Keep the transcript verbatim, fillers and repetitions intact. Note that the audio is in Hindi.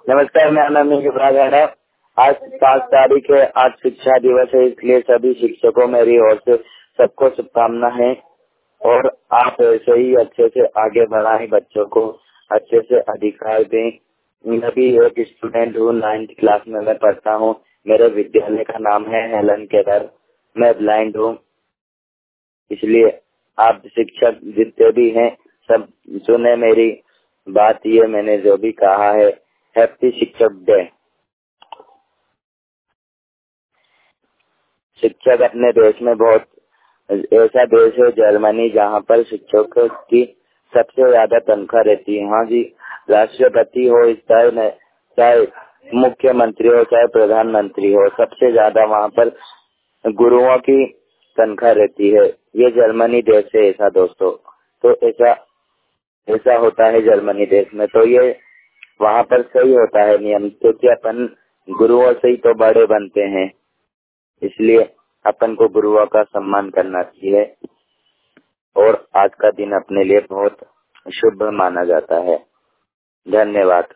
नमस्कार, मेरा नाम युवराज है। आज पाँच तारीख है, आज शिक्षा दिवस है, इसलिए सभी शिक्षकों मेरी ओर से सबको शुभकामना है। और आप ऐसे ही अच्छे से आगे बढ़ाएं, बच्चों को अच्छे से अधिकार दें। मैं भी एक स्टूडेंट हूँ, नाइन्थ क्लास में मैं पढ़ता हूँ। मेरे विद्यालय का नाम है हेलन केदार। मैं ब्लाइंड हूँ, इसलिए आप शिक्षक जितने भी हैं सब सुने मेरी बात। ये मैंने जो भी कहा है, हैप्पी शिक्षक डे। शिक्षक अपने देश में बहुत ऐसा देश है जर्मनी, जहाँ पर शिक्षकों की सबसे ज्यादा तनख्वाह रहती है। हाँ जी, राष्ट्रपति हो चाहे न- चाहे मुख्यमंत्री हो चाहे प्रधानमंत्री हो, सबसे ज्यादा वहाँ पर गुरुओं की तनख्वाह रहती है। ये जर्मनी देश है ऐसा दोस्तों। तो ऐसा ऐसा होता है जर्मनी देश में। तो ये वहाँ पर सही होता है नियम, क्योंकि अपन गुरुओं से ही तो बड़े बनते हैं, इसलिए अपन को गुरुओं का सम्मान करना चाहिए। और आज का दिन अपने लिए बहुत शुभ माना जाता है। धन्यवाद।